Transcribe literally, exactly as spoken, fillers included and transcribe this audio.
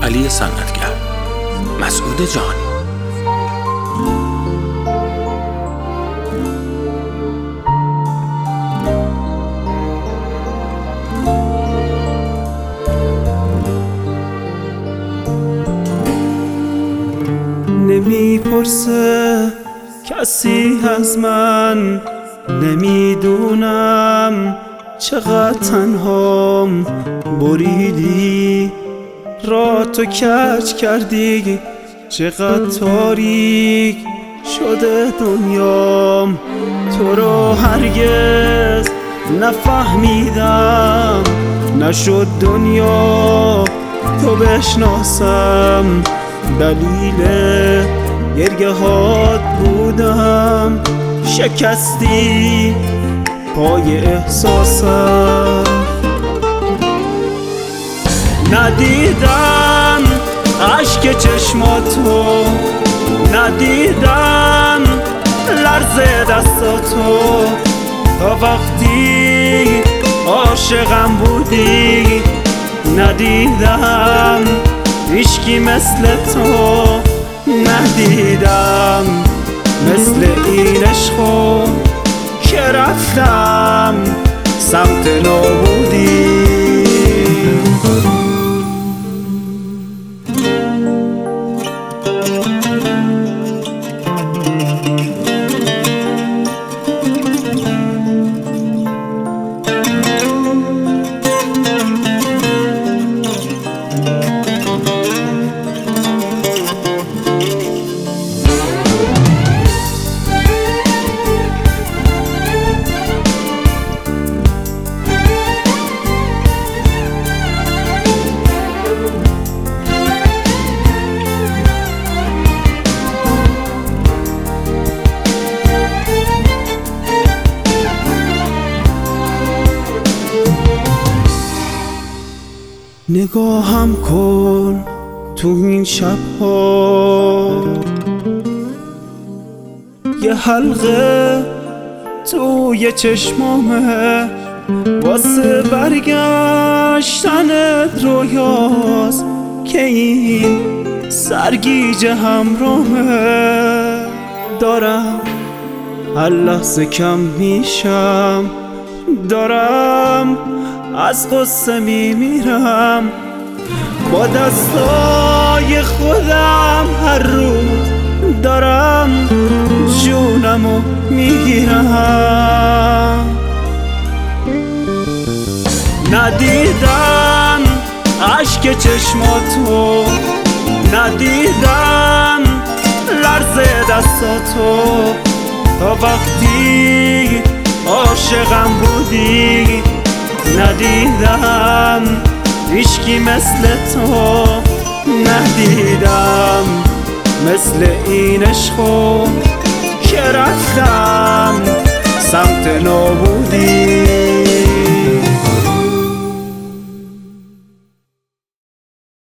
علی صنعتگر، مسعود جهانی. نمیپرسه کسی از من، نمیدونم چقدر تنهام. بریدی را تو کج کردی، چقدر تاریک شده دنیام. تو رو هرگز نفهمیدم، نشد دنیا تو بشناسم. دلیل گریه هات بودم، شکستی پای احساسم. ندیدم اشک چشماتو، ندیدم لرز دستاتو. تا وقتی عاشقم بودی ندیدم هیچکی مثل تو، ندیدم مثل این عشقو که رفتم سمت نابودی. نگاهم کن تو این شبها، یه حلقه توی چشمامه، واسه برگشتنت رویاست که این سرگیجه همراهه. دارم هر لحظه کم میشم، دارم از قصه میمیرم. با دستای خودم هر روز دارم جونمو میگیرم. ندیدم اشک چشماتو، ندیدم لرز دستاتو. تا وقتی عاشقم بودی ندیدم هیچکی مثل تو، ندیدم مثل این عشقو که رفتم